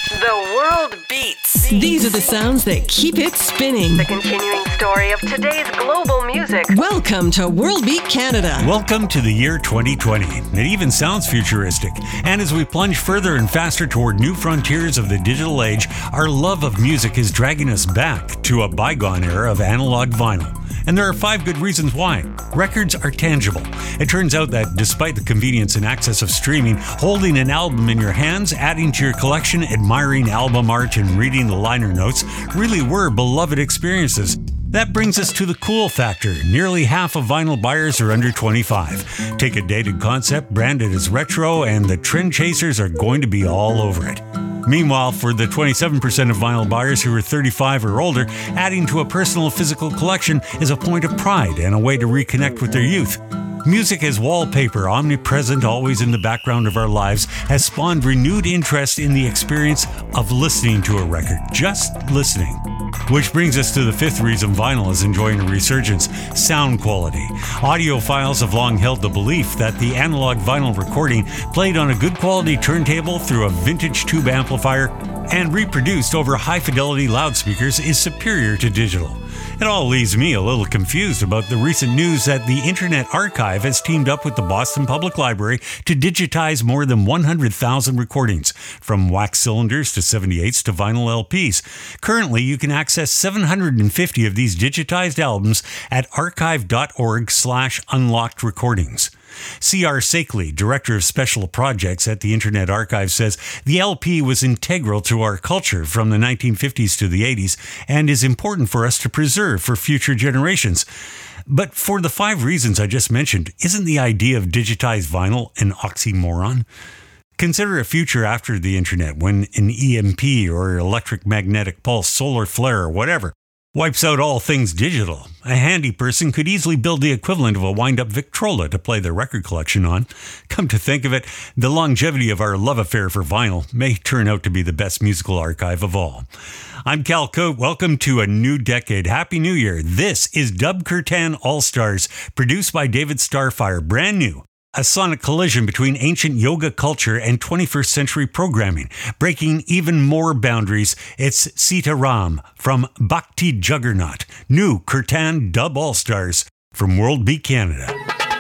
The world beats. These are the sounds that keep it spinning. The continuing story of today's global music. Welcome to World Beat Canada. Welcome to the year 2020. It even sounds futuristic. And as we plunge further and faster toward new frontiers of the digital age, our love of music is dragging us back to a bygone era of analog vinyl. And there are 5 good reasons why. Records are tangible. It turns out that despite the convenience and access of streaming, holding an album in your hands, adding to your collection, admiring album art, and reading the liner notes really were beloved experiences. That brings us to the cool factor. Nearly half of vinyl buyers are under 25. Take a dated concept, brand it as retro, and the trend chasers are going to be all over it. Meanwhile, for the 27% of vinyl buyers who are 35 or older, adding to a personal physical collection is a point of pride and a way to reconnect with their youth. Music as wallpaper, omnipresent, always in the background of our lives, has spawned renewed interest in the experience of listening to a record, just listening. Which brings us to the 5th reason vinyl is enjoying a resurgence: sound quality. Audiophiles have long held the belief that the analog vinyl recording played on a good quality turntable through a vintage tube amplifier and reproduced over high-fidelity loudspeakers is superior to digital. It all leaves me a little confused about the recent news that the Internet Archive has teamed up with the Boston Public Library to digitize more than 100,000 recordings, from wax cylinders to 78s to vinyl LPs. Currently, you can access 750 of these digitized albums at archive.org/unlocked recordings. C.R. Sakeley, Director of Special Projects at the Internet Archive, says the LP was integral to our culture from the 1950s to the 80s and is important for us to preserve for future generations. But for the 5 reasons I just mentioned, isn't the idea of digitized vinyl an oxymoron? Consider a future after the internet when an EMP or electric magnetic pulse, solar flare, or whatever wipes out all things digital. A handy person could easily build the equivalent of a wind-up Victrola to play their record collection on. Come to think of it, the longevity of our love affair for vinyl may turn out to be the best musical archive of all. I'm Cal Coate. Welcome to a new decade. Happy New Year. This is Dub Kirtan All-Stars, produced by David Starfire, brand new. A sonic collision between ancient yoga culture and 21st century programming, breaking even more boundaries. It's Sita Ram from Bhakti Juggernaut, new Kirtan Dub All-Stars from World Beat Canada.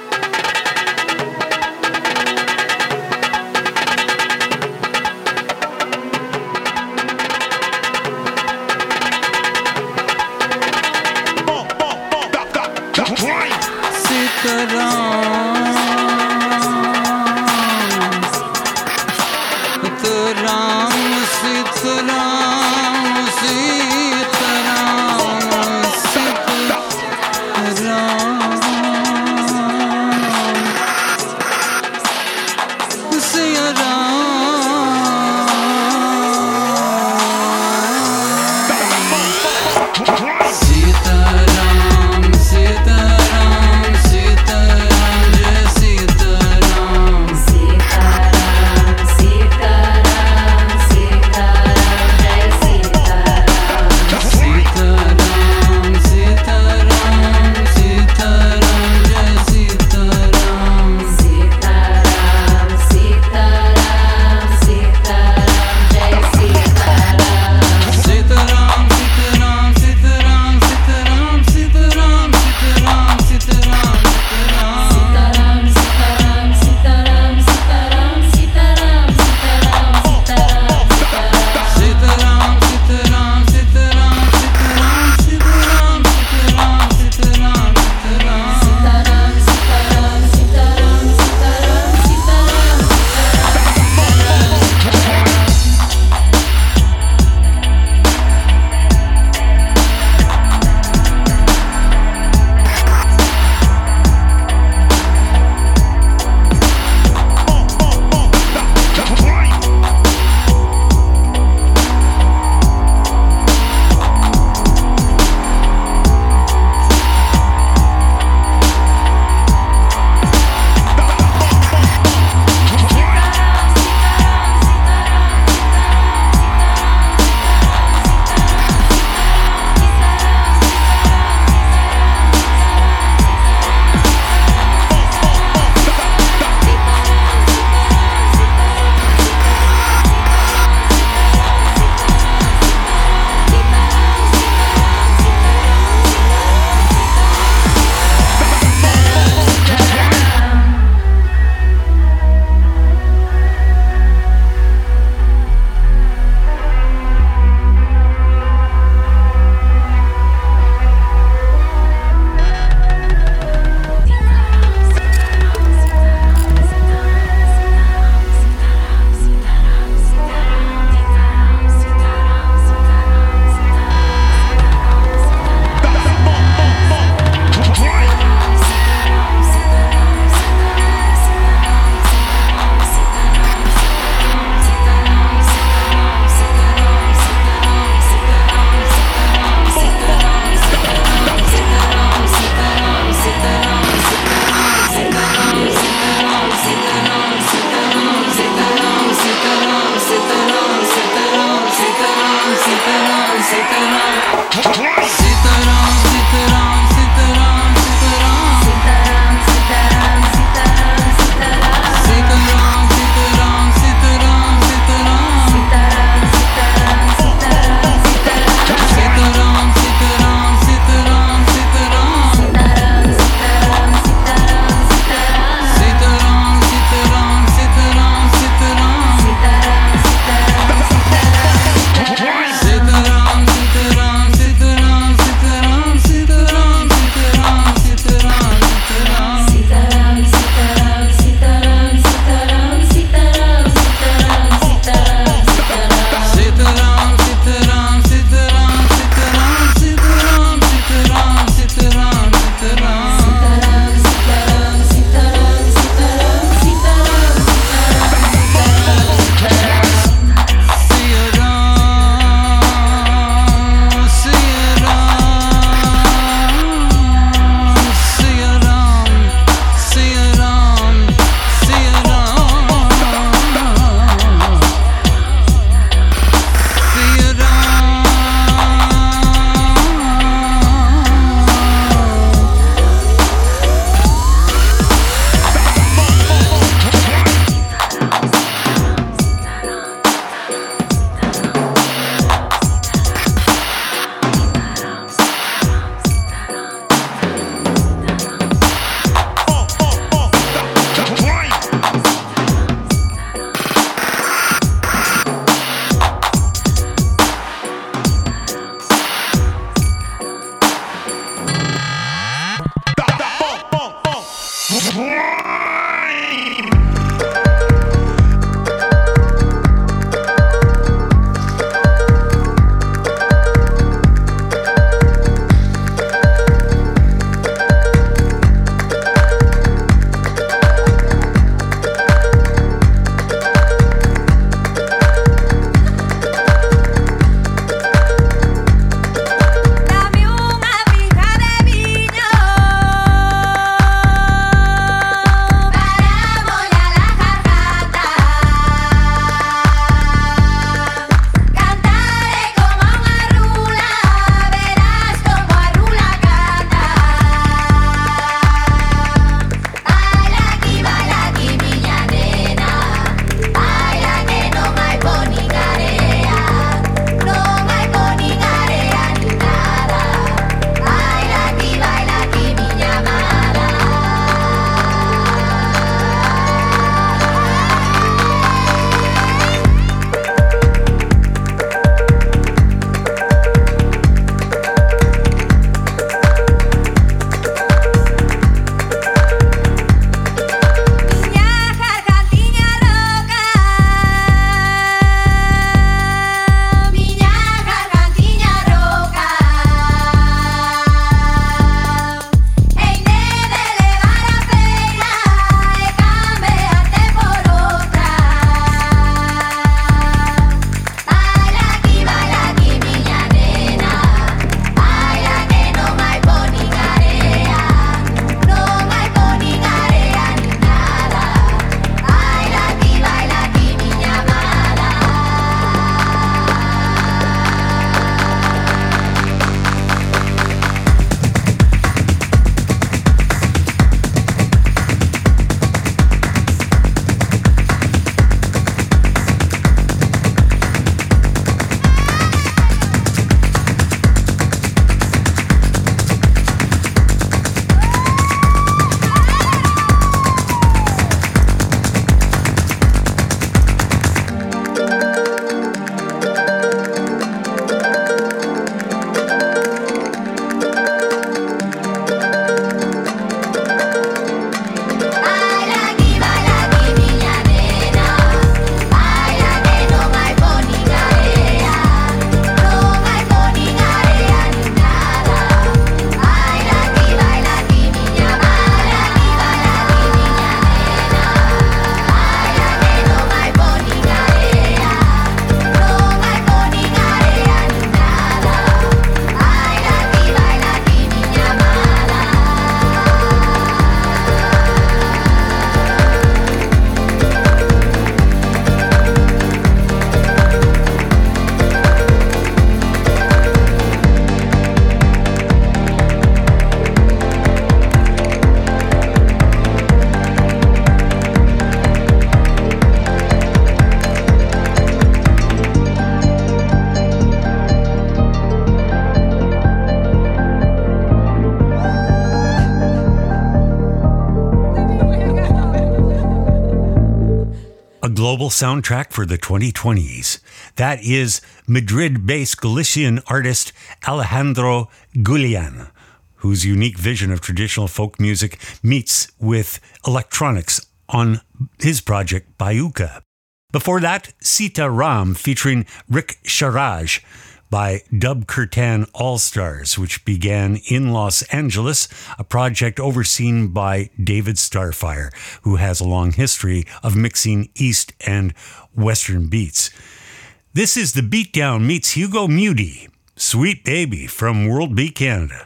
Sita Ram. Sitaram, Sitaram, Sitaram, Jai Sitaram, Sitaram, Sitaram, global soundtrack for the 2020s. That is Madrid-based Galician artist Alejandro Guillen, whose unique vision of traditional folk music meets with electronics on his project Bayuca. Before that, Sita Ram featuring Rick Sharaj by Dub Kirtan All-Stars, which began in Los Angeles, a project overseen by David Starfire, who has a long history of mixing East and Western beats. This is The Beatdown meets Hugo Muti, Sweet Baby from World Beat Canada.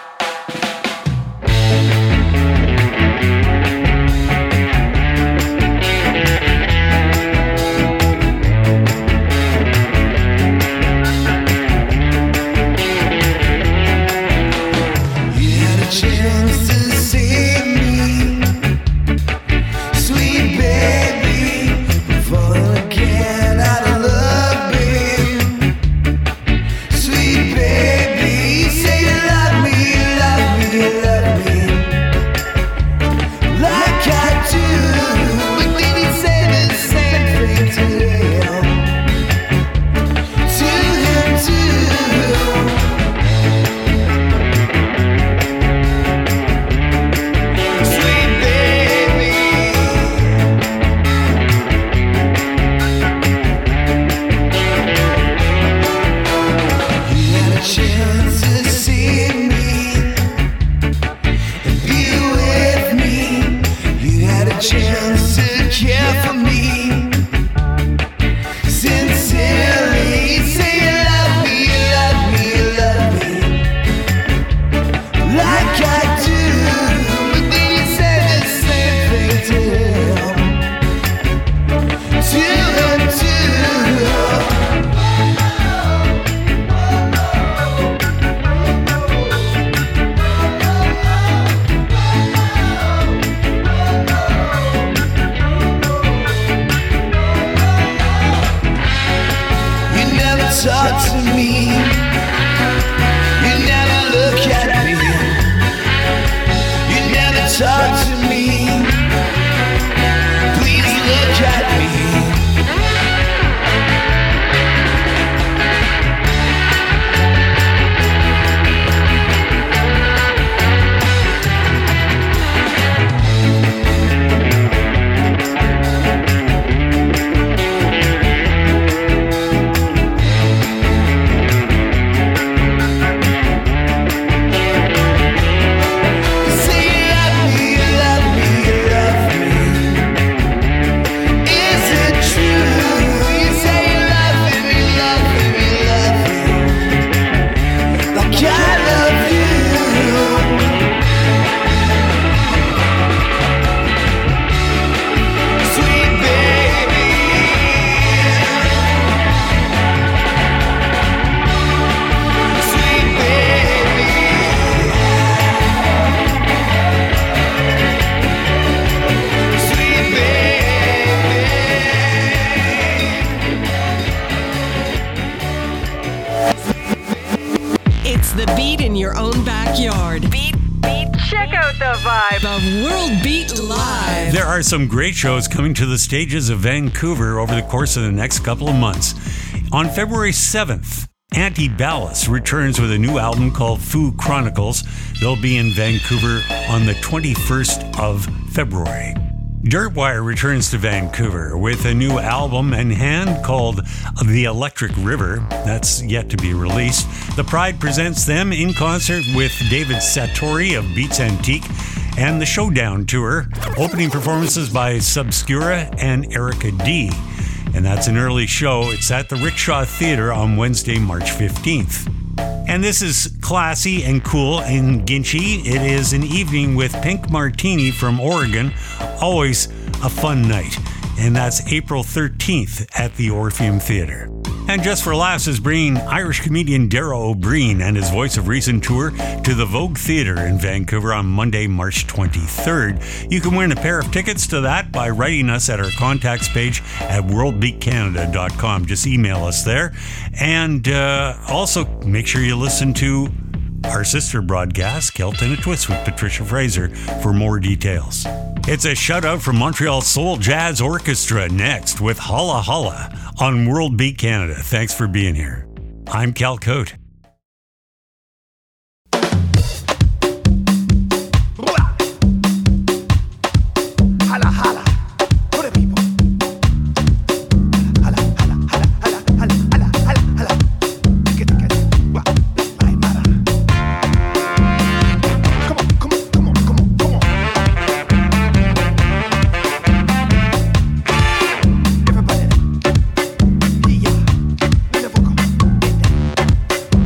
Some great shows coming to the stages of Vancouver over the course of the next couple of months. On February 7th, Anti-Ballast returns with a new album called Foo Chronicles. They'll be in Vancouver on the 21st of February. Dirtwire returns to Vancouver with a new album in hand called The Electric River. That's yet to be released. The Pride presents them in concert with David Satori of Beats Antique and the Showdown Tour, opening performances by Subscura and Erica D. And that's an early show. It's at the Rickshaw Theatre on Wednesday, March 15th. And this is classy and cool in Ginchi. It is an evening with Pink Martini from Oregon. Always a fun night. And that's April 13th at the Orpheum Theatre. And Just for Laughs is bringing Irish comedian Darragh O'Brien and his Voice of Reason tour to the Vogue Theatre in Vancouver on Monday, March 23rd. You can win a pair of tickets to that by writing us at our contacts page at worldbeatcanada.com. Just email us there. And also make sure you listen to our sister broadcast, Celt in a Twist with Patricia Fraser, for more details. It's a shout out from Montreal Soul Jazz Orchestra next with Holla Holla on World Beat Canada. Thanks for being here. I'm Cal Cote. Holla, holla, for the people. Holla, holla, holla, holla, holla, holla, holla, holla. Get together. Wow, my mother. Come on, come on, come on, come on, come on. Everybody, yeah, with the vocal.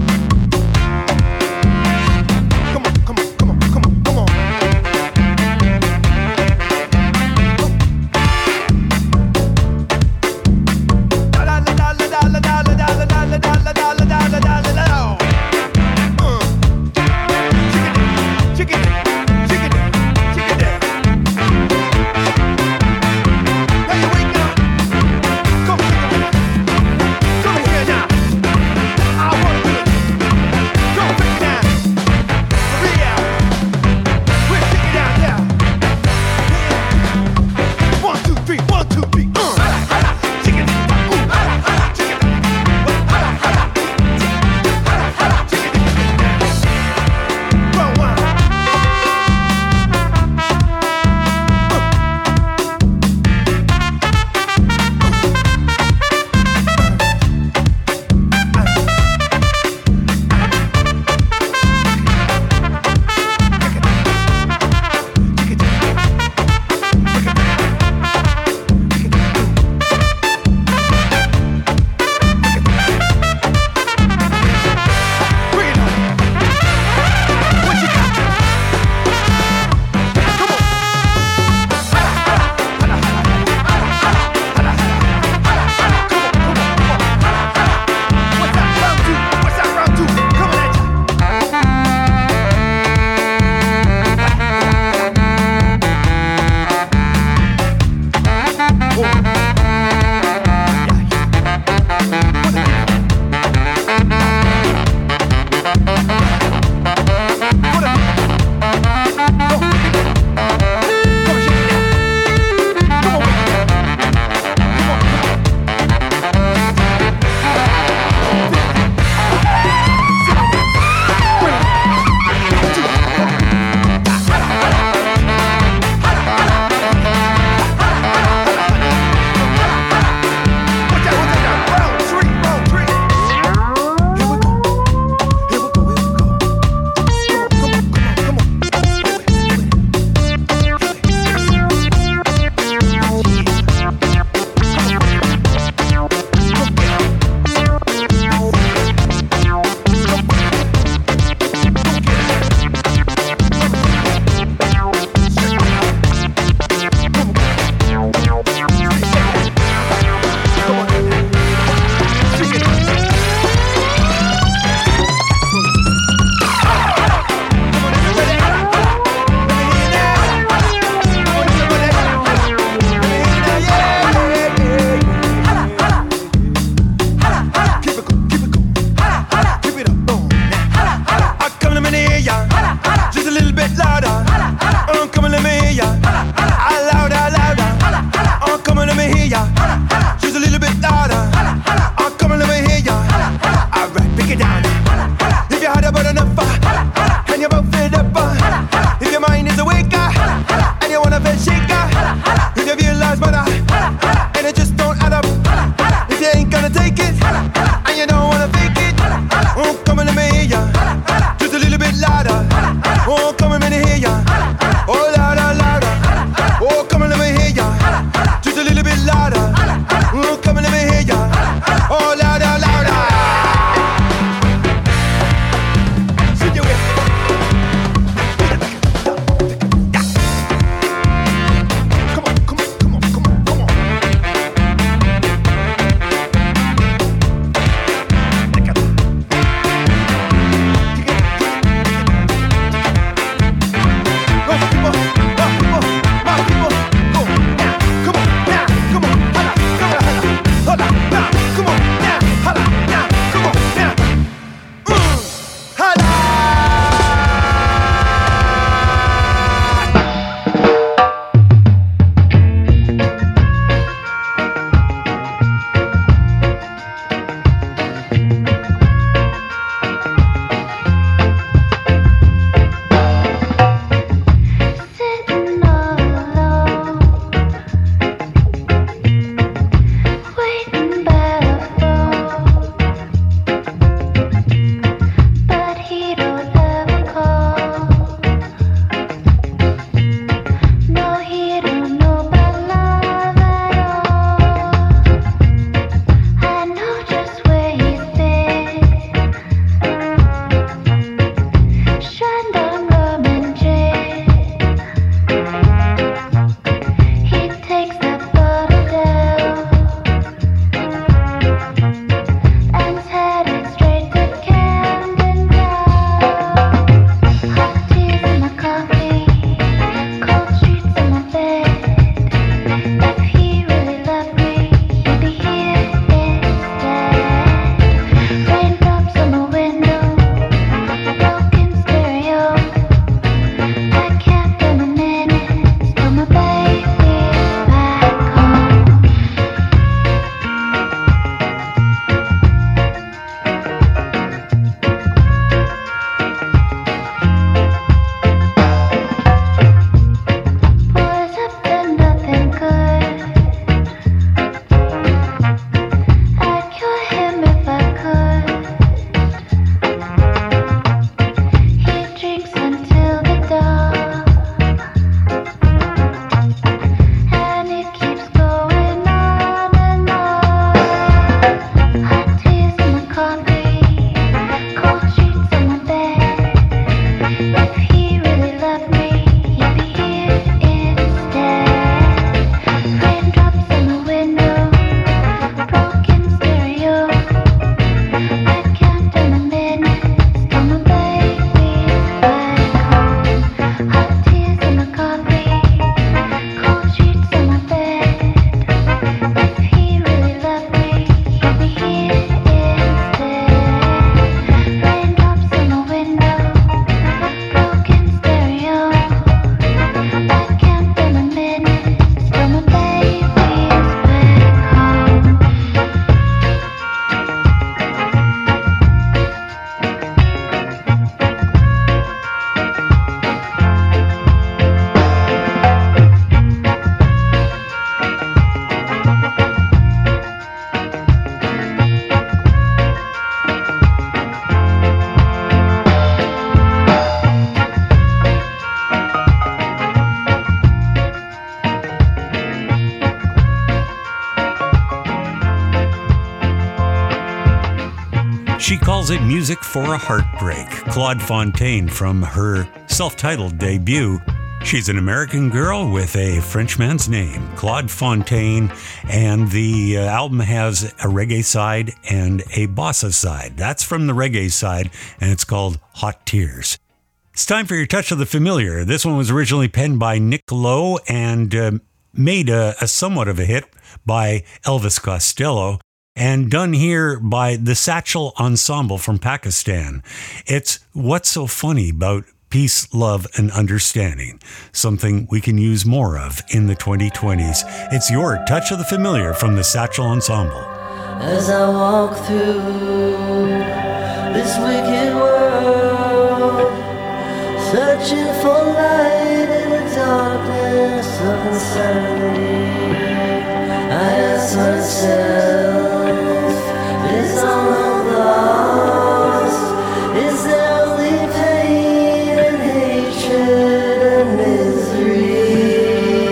She calls it music for a heartbreak. Claude Fontaine from her self-titled debut. She's an American girl with a Frenchman's name, Claude Fontaine, and the album has a reggae side and a bossa side. That's from the reggae side, and it's called Hot Tears. It's time for your Touch of the Familiar. This one was originally penned by Nick Lowe and made a somewhat of a hit by Elvis Costello, and done here by the Satchel Ensemble from Pakistan. It's What's So Funny About Peace, Love, and Understanding, something we can use more of in the 2020s. It's your Touch of the Familiar from the Satchel Ensemble. As I walk through this wicked world, searching for light in the darkness of insanity, I ask myself, is all I'm lost? Is there only pain and hatred and misery?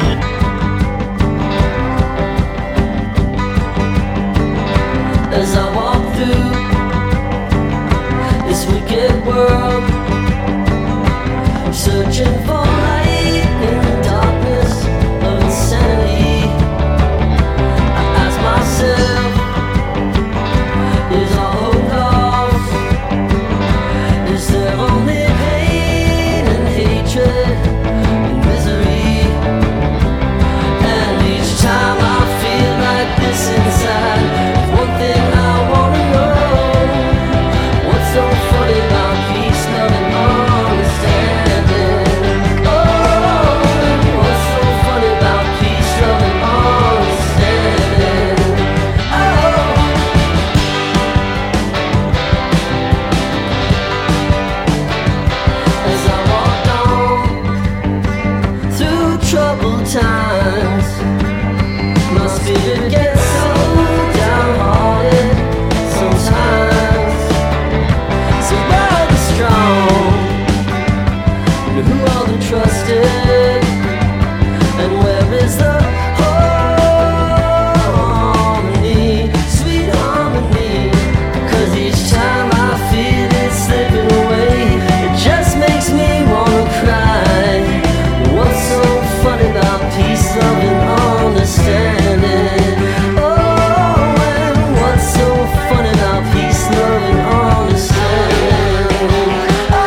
As I walk through this wicked world, searching for light in the darkness of insanity, I ask myself, is all hope lost? Is there only pain and hatred and misery? And each time I feel like this inside, one thing I wanna know: what's so funny about peace, love, and understanding? Oh, what's so funny about peace, love, and understanding? Oh. As I walk on through troubled times, my spirit gets so downhearted sometimes. So where are the strong? And who are the trusted? And where is the harmony, sweet harmony? 'Cause each time I feel it slipping away, it just makes me wanna cry. What's so funny about peace, love, and understanding? Oh, and what's so funny about peace, love, and understanding? Oh.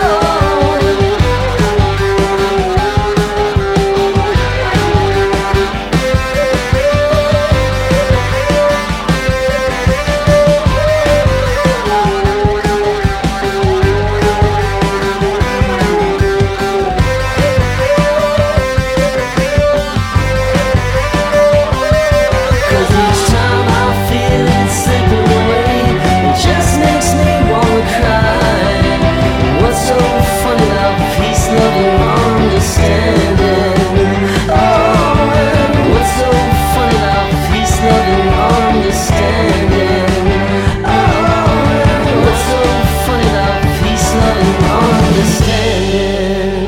Cause each time I feel it slipping away, it just makes me wanna cry. What's so funny about peace, love, and understanding? Oh, and what's so funny about peace, love, and understanding? Oh, and what's so funny about peace, love, and understanding?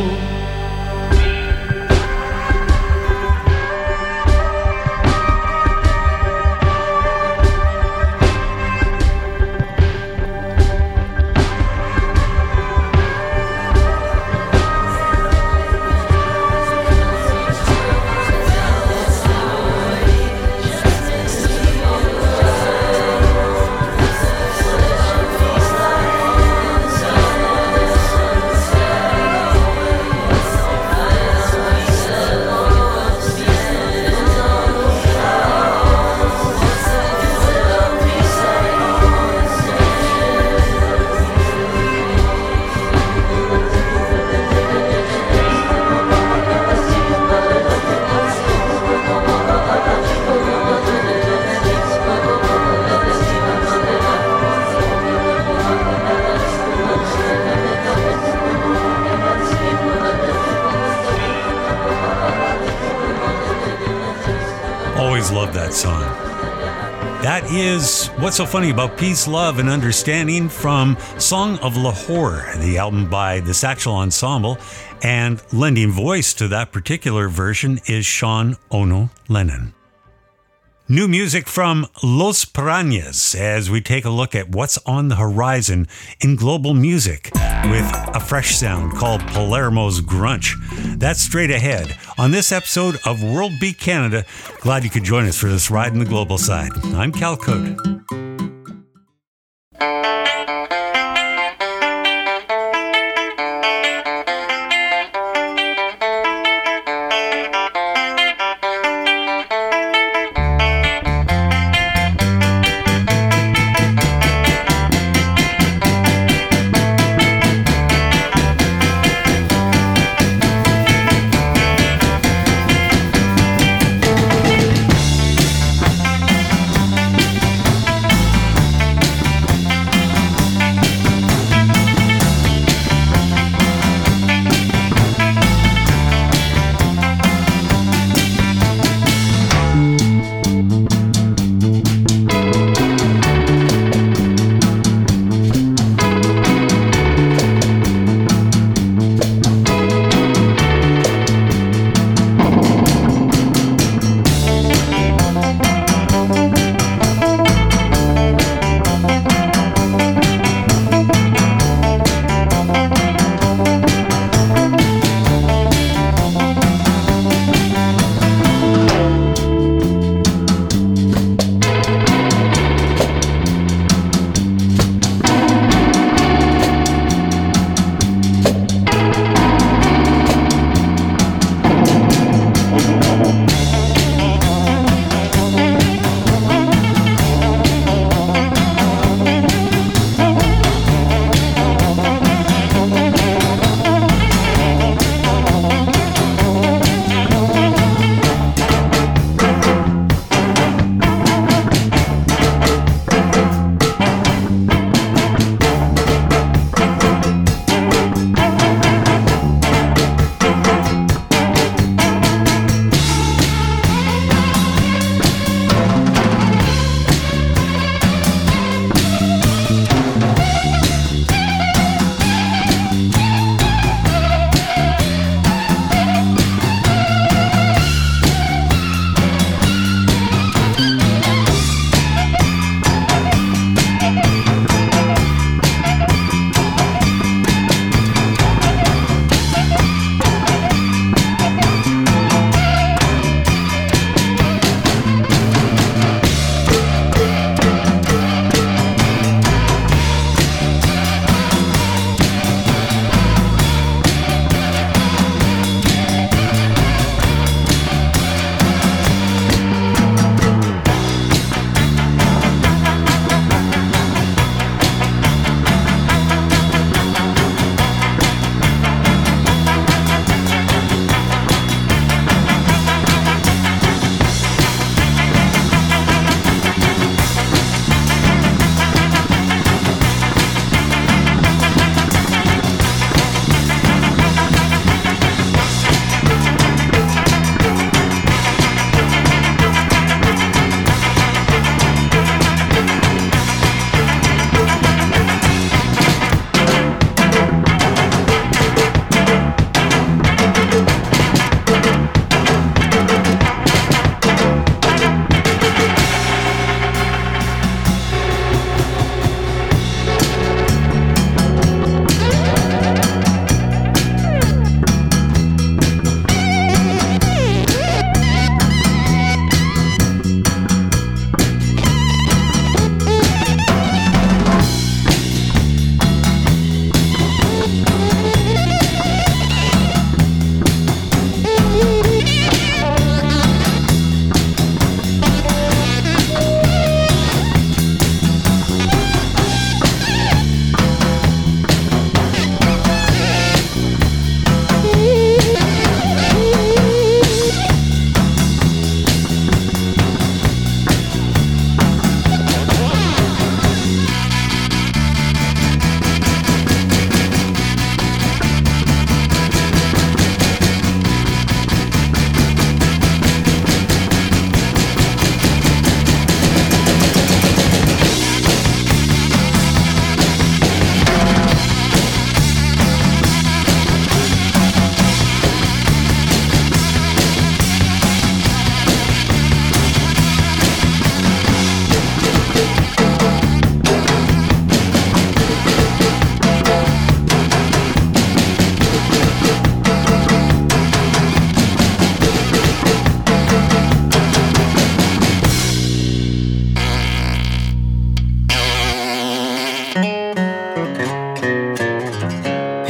Always love that song. That is What's So Funny About Peace, Love, and Understanding from Song of Lahore, the album by the Satchel Ensemble. And lending voice to that particular version is Sean Ono Lennon. New music from Los Piranhas as we take a look at what's on the horizon in global music with a fresh sound called Palermo's Grunge. That's straight ahead on this episode of World Beat Canada. Glad you could join us for this ride in the global side. I'm Cal Cote.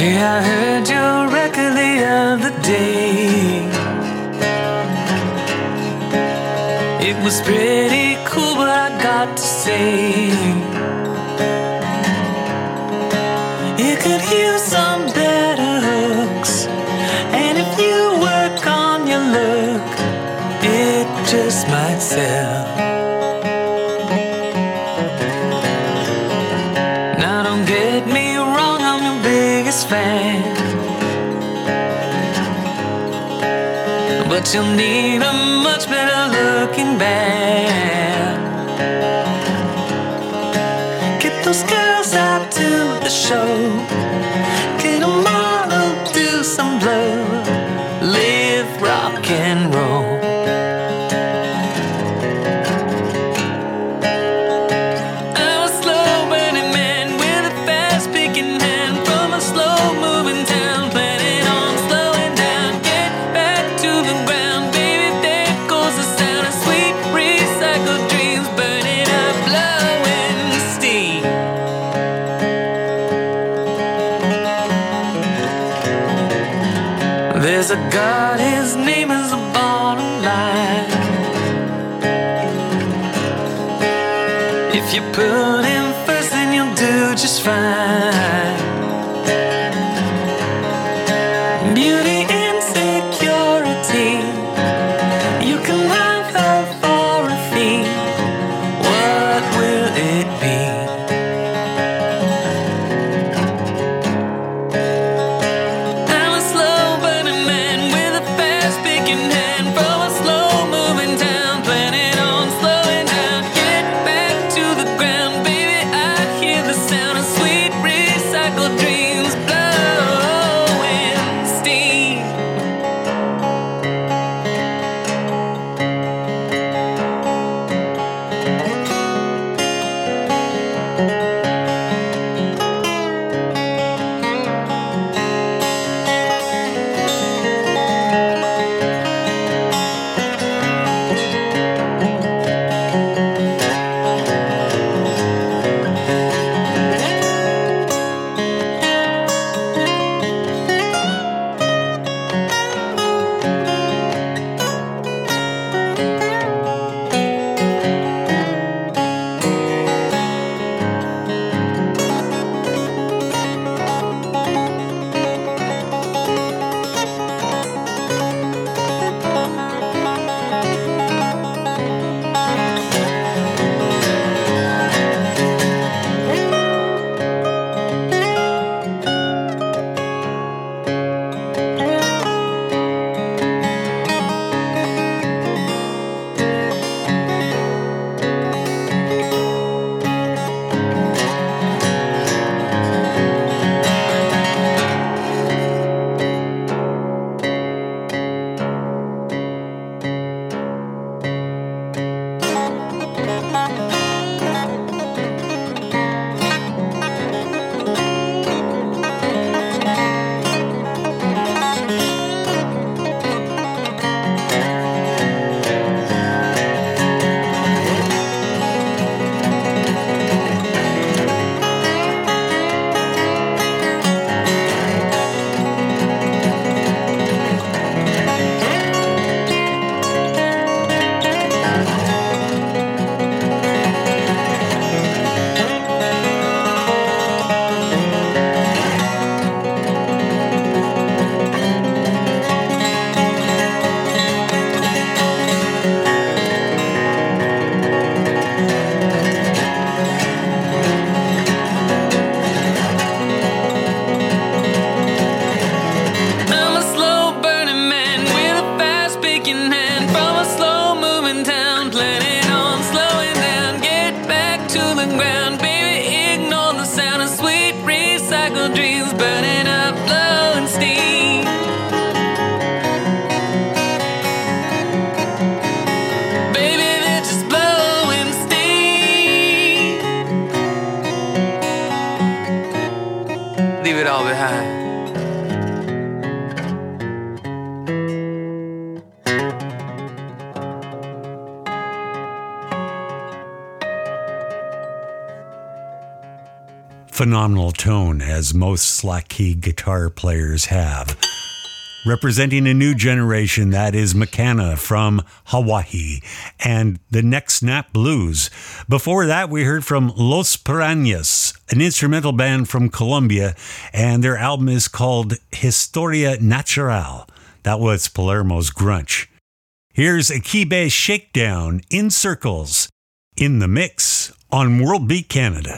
Yeah, I heard your record the other day. It was pretty cool, but I got to say, you could use some better hooks. And if you work on your look, it just might sell. Now don't get me wrong, I'm your biggest fan, but you'll need a much better looking band. Get those girls out to the show, get them all to do some blow, live rock and roll. I'm a slow burning man with a fast picking hand from a slow moving town, planning on slowing down. Get back to the ground, baby, there goes the sound of sweet recycled dreams burning up, blowing steam. There's a God, his name is the bottom line. If you put him first, then you'll do just fine. Beauty and security, you can have her for a fee. What will it be? I'm a slow burning man with a fast picking hand from a slow moving town, planning on slowing down. Get back to the ground, baby, I hear the sound of sweet recycled dreams blowing steam. I'm a slow burning man with a fast picking hand from a slow moving town, planning on slowing down. Get back to the ground, baby, ignore the sound of sweet recycled dreams burning up, blowing steam. Baby, they're just blowing steam. Leave it all behind. phenomenal tone, as most slack key guitar players have. Representing a new generation, that is Makana from Hawaii and the Neck Snap Blues. Before that, we heard from Los Piranhas, an instrumental band from Colombia, and their album is called Historia Natural. That was Palermo's Grunch. Here's Akibe Shakedown in Circles in the mix on World Beat Canada.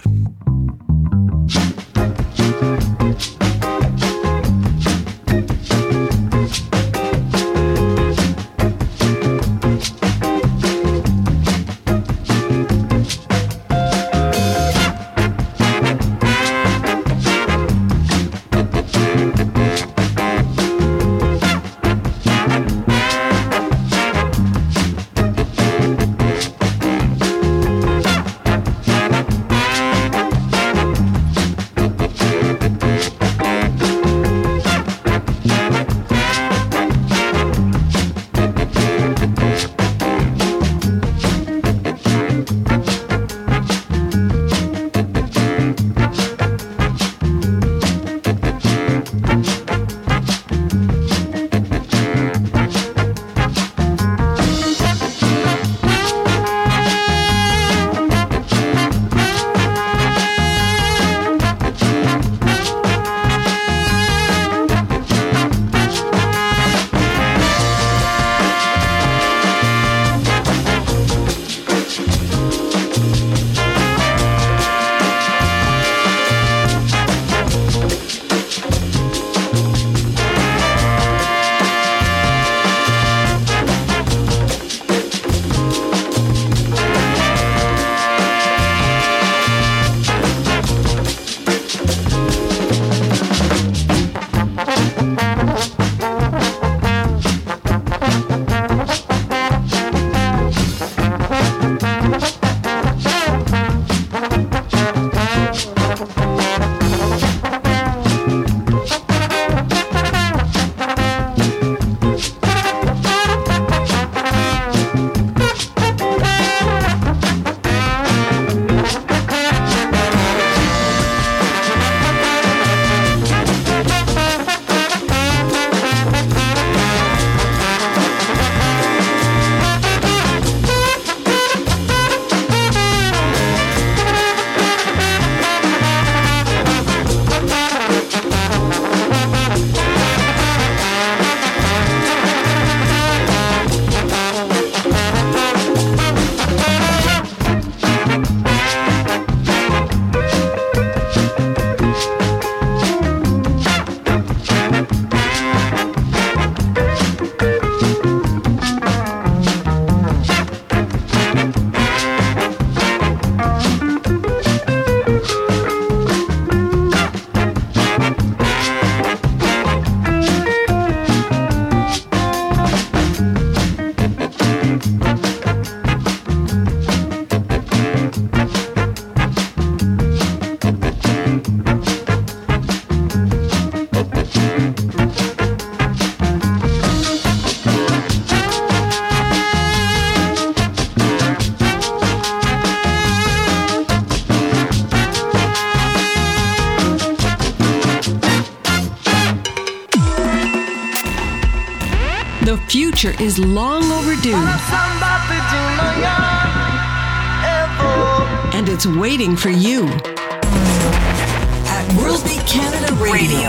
The future is long overdue. And it's waiting for you. At World Beat Canada Radio.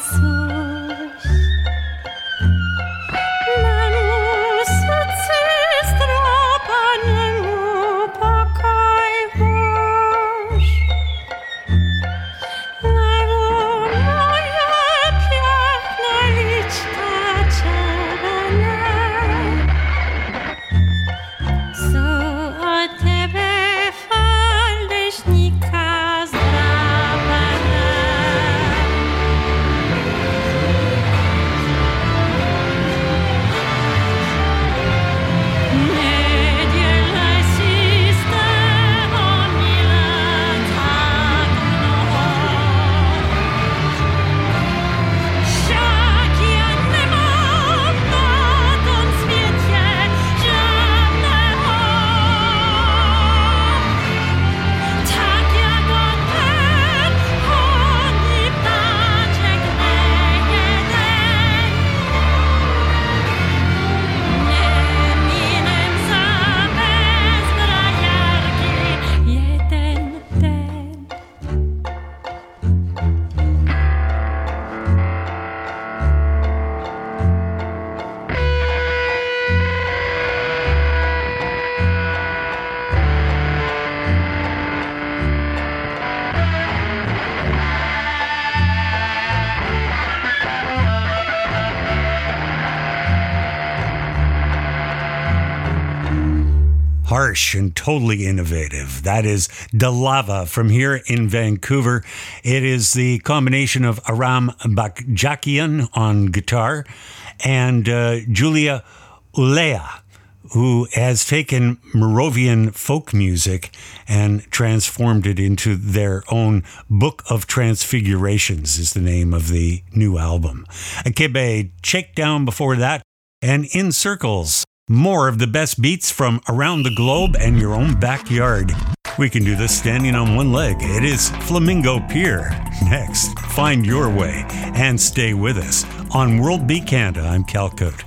Harsh and totally innovative. That is Dalava from here in Vancouver. It is the combination of Aram Bakjakian on guitar and Julia Ulea, who has taken Moravian folk music and transformed it into their own Book of Transfigurations is the name of the new album. Akebe Shakedown before that, and In Circles. More of the best beats from around the globe and your own backyard. We can do this standing on one leg. It is Flamingo Pier. Next, find your way and stay with us. On World Beat Canada, I'm Cal Cote.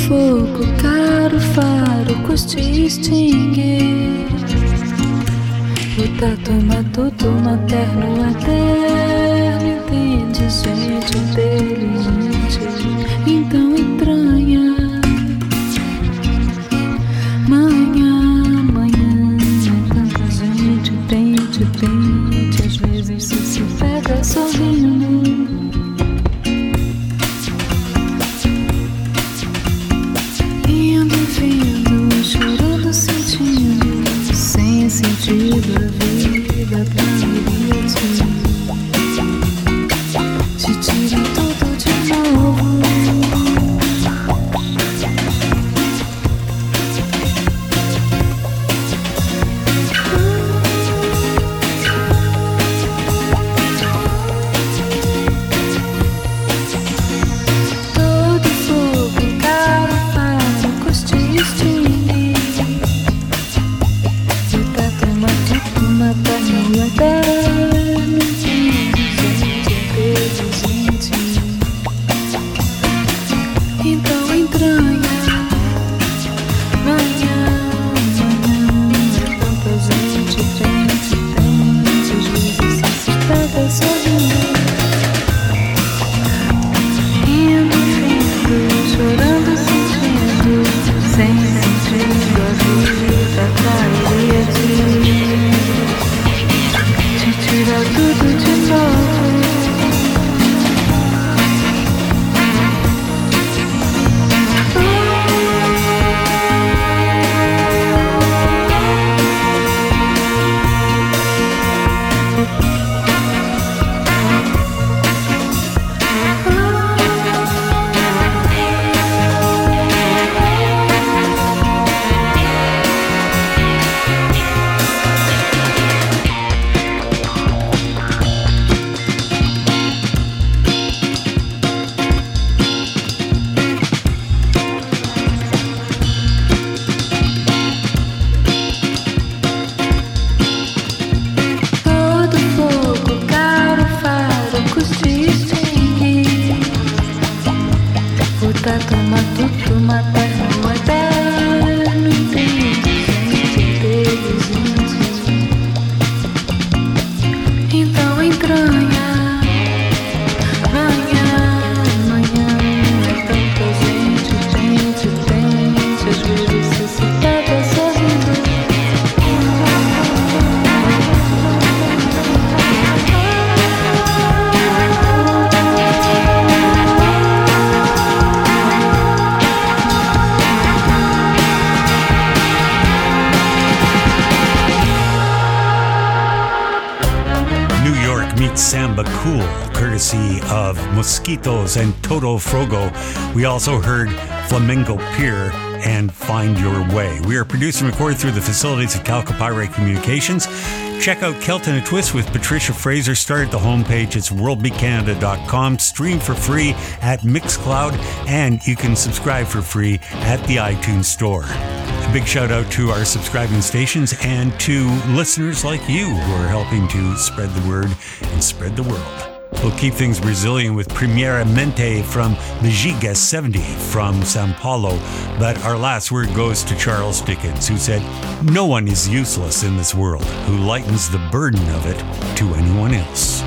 fogo, caro faro, custe extinguir. O tato matuto materno eterno, entende, gente inteligente, então entranha. Manhã, tanta gente, tente, às vezes se pega sorrindo. Vindo, chorando, sentindo, sem sentido a vida pra te tira tudo de novo. Todo fogo, caro faro, custe extinguir. O tato matuto materno eterno, gente inteligente, então entranha. Manhã, tanta gente, tente, às vezes se pega sorrindo. Chorando, sentindo, sem sentido a vida cairia te tira tudo de novo. Samba Cool, courtesy of Mosquitos and Toto Frogo. We also heard Flamengo Pier and Find Your Way. We are produced and recorded through the facilities of Calcapire Communications. Check out Kelton and Twist with Patricia Fraser. Start at the homepage. It's worldbeatcanada.com. Stream for free at Mixcloud, and you can subscribe for free at the iTunes Store. A big shout out to our subscribing stations and to listeners like you who are helping to spread the word and spread the world. We'll keep things Brazilian with Primeira Mente from Bexiga 70 from Sao Paulo. But our last word goes to Charles Dickens, who said, "No one is useless in this world who lightens the burden of it to anyone else."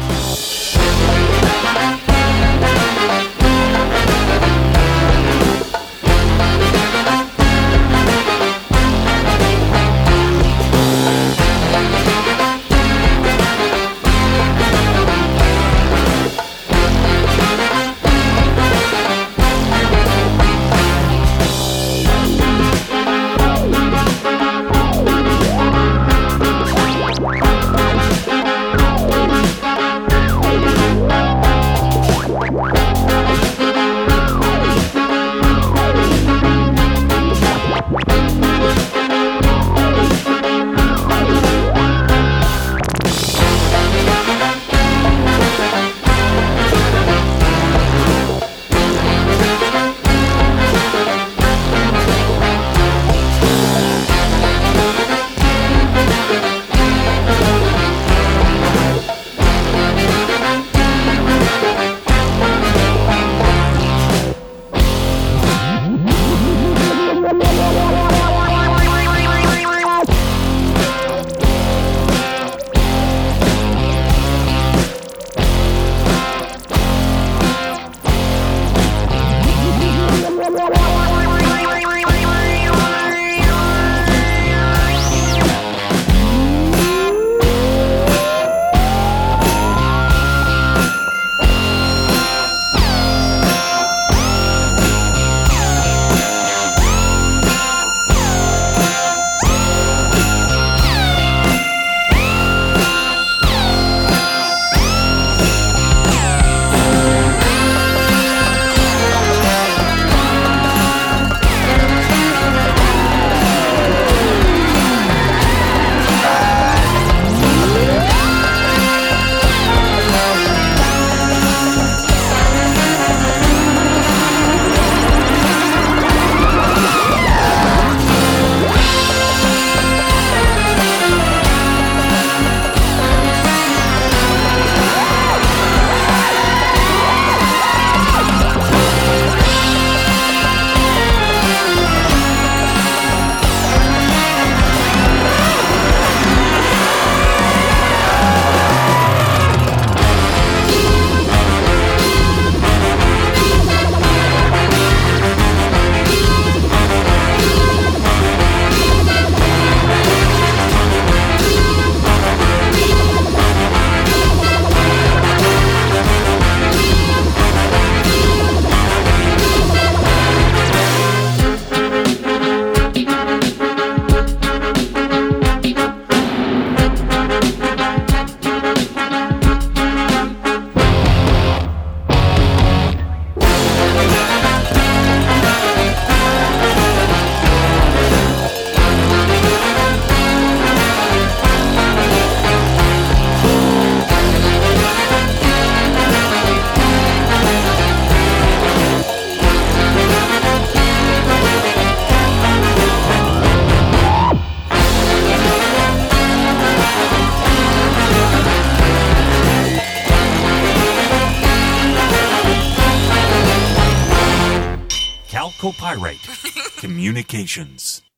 Copyright Communications.